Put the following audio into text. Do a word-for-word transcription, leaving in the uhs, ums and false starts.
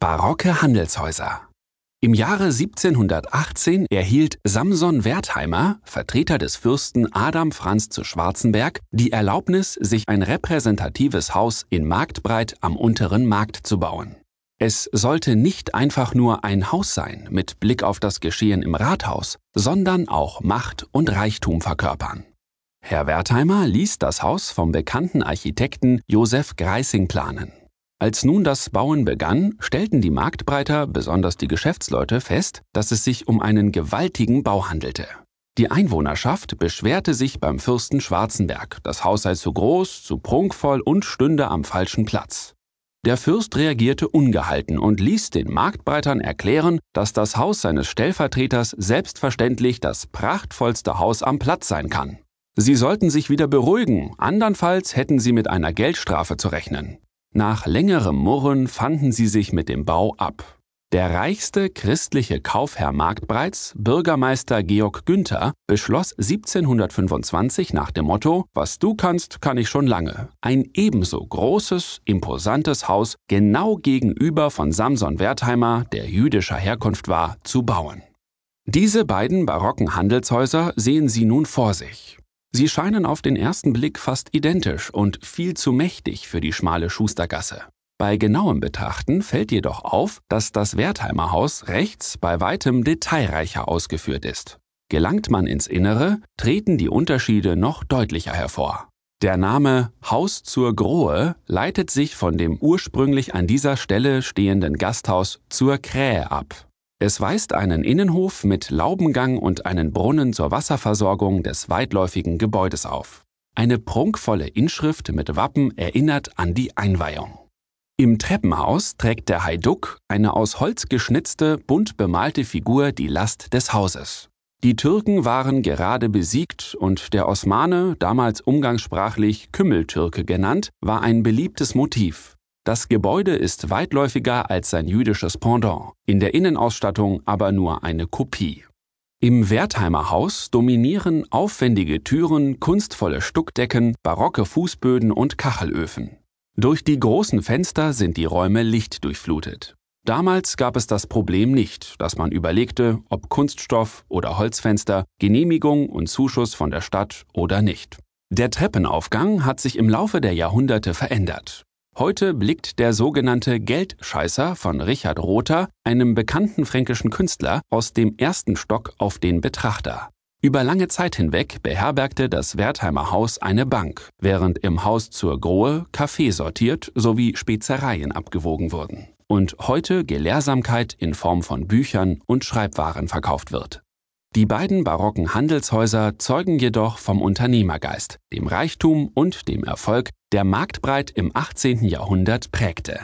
Barocke Handelshäuser. Im Jahre siebzehnhundertachtzehn erhielt Samson Wertheimer, Vertreter des Fürsten Adam Franz zu Schwarzenberg, die Erlaubnis, sich ein repräsentatives Haus in Marktbreit am Unteren Markt zu bauen. Es sollte nicht einfach nur ein Haus sein mit Blick auf das Geschehen im Rathaus, sondern auch Macht und Reichtum verkörpern. Herr Wertheimer ließ das Haus vom bekannten Architekten Joseph Greissing planen. Als nun das Bauen begann, stellten die Marktbreiter, besonders die Geschäftsleute, fest, dass es sich um einen gewaltigen Bau handelte. Die Einwohnerschaft beschwerte sich beim Fürsten Schwarzenberg, das Haus sei zu groß, zu prunkvoll und stünde am falschen Platz. Der Fürst reagierte ungehalten und ließ den Marktbreitern erklären, dass das Haus seines Stellvertreters selbstverständlich das prachtvollste Haus am Platz sein kann. Sie sollten sich wieder beruhigen, andernfalls hätten sie mit einer Geldstrafe zu rechnen. Nach längerem Murren fanden sie sich mit dem Bau ab. Der reichste christliche Kaufherr Marktbreits, Bürgermeister Georg Günther, beschloss siebzehnhundertfünfundzwanzig nach dem Motto: Was du kannst, kann ich schon lange, ein ebenso großes, imposantes Haus genau gegenüber von Samson Wertheimer, der jüdischer Herkunft war, zu bauen. Diese beiden barocken Handelshäuser sehen Sie nun vor sich. Sie scheinen auf den ersten Blick fast identisch und viel zu mächtig für die schmale Schustergasse. Bei genauem Betrachten fällt jedoch auf, dass das Wertheimer Haus rechts bei weitem detailreicher ausgeführt ist. Gelangt man ins Innere, treten die Unterschiede noch deutlicher hervor. Der Name Haus zur Grohe leitet sich von dem ursprünglich an dieser Stelle stehenden Gasthaus zur Krähe ab. Es weist einen Innenhof mit Laubengang und einen Brunnen zur Wasserversorgung des weitläufigen Gebäudes auf. Eine prunkvolle Inschrift mit Wappen erinnert an die Einweihung. Im Treppenhaus trägt der Heiduck, eine aus Holz geschnitzte, bunt bemalte Figur, die Last des Hauses. Die Türken waren gerade besiegt und der Osmane, damals umgangssprachlich Kümmeltürke genannt, war ein beliebtes Motiv. Das Gebäude ist weitläufiger als sein jüdisches Pendant, in der Innenausstattung aber nur eine Kopie. Im Wertheimer Haus dominieren aufwendige Türen, kunstvolle Stuckdecken, barocke Fußböden und Kachelöfen. Durch die großen Fenster sind die Räume lichtdurchflutet. Damals gab es das Problem nicht, dass man überlegte, ob Kunststoff oder Holzfenster, Genehmigung und Zuschuss von der Stadt oder nicht. Der Treppenaufgang hat sich im Laufe der Jahrhunderte verändert. Heute blickt der sogenannte Geldscheißer von Richard Rother, einem bekannten fränkischen Künstler, aus dem ersten Stock auf den Betrachter. Über lange Zeit hinweg beherbergte das Wertheimer Haus eine Bank, während im Haus zur Grohe Kaffee sortiert sowie Spezereien abgewogen wurden und heute Gelehrsamkeit in Form von Büchern und Schreibwaren verkauft wird. Die beiden barocken Handelshäuser zeugen jedoch vom Unternehmergeist, dem Reichtum und dem Erfolg, der Marktbreit im achtzehnten Jahrhundert prägte.